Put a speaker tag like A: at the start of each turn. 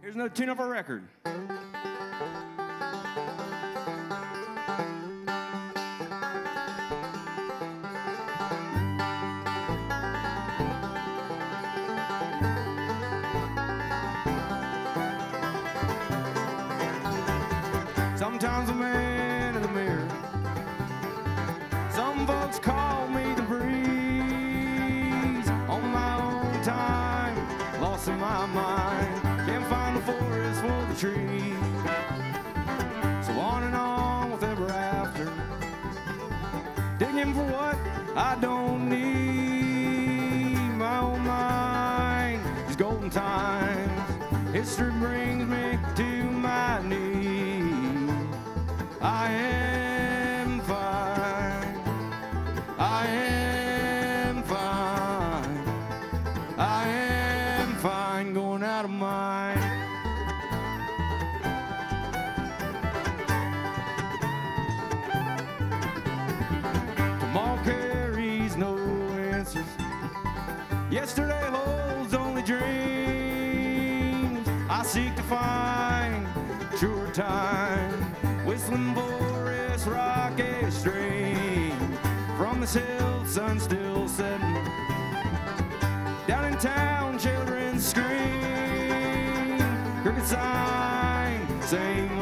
A: Here's another tune of our record. Sometimes a man in the mirror. Some folks call me the breeze. On my own time, lost in my mind. Can't find the forest for the trees. So on and on with ever after. Digging for what I don't need. My own mind is golden times. History brings me to my knees. I am fine. I am fine. I am fine going out of mind. Tomorrow carries no answers. Yesterday holds only dreams. I seek to find truer time. Whistling Boris rocky stream. From this hill, sun still setting. Down in town, children scream. Cricket sign, same